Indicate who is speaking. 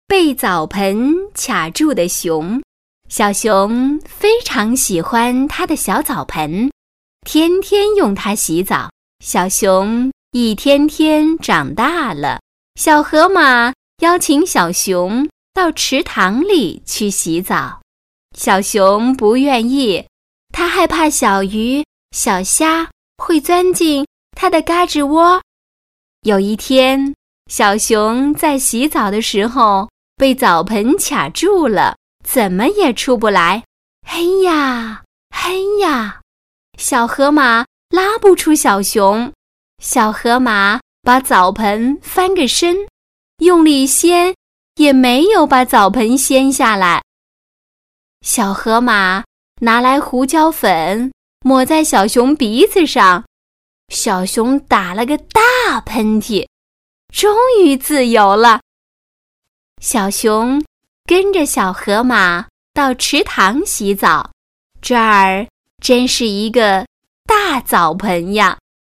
Speaker 1: 被澡盆卡住的熊。小熊非常喜欢它的小澡盆，天天用它洗澡。小熊一天天长大了。小河马邀请小熊到池塘里去洗澡。小熊不愿意，它害怕小鱼、小虾会钻进它的嘎吱窝。有一天，小熊在洗澡的时候被澡盆卡住了，怎么也出不来。嘿呀，嘿呀，小河马拉不出小熊。小河马把澡盆翻个身，用力掀，也没有把澡盆掀下来。小河马拿来胡椒粉，抹在小熊鼻子上，小熊打了个大喷嚏，终于自由了。小熊跟着小河马到池塘洗澡，这儿真是一个大澡盆呀。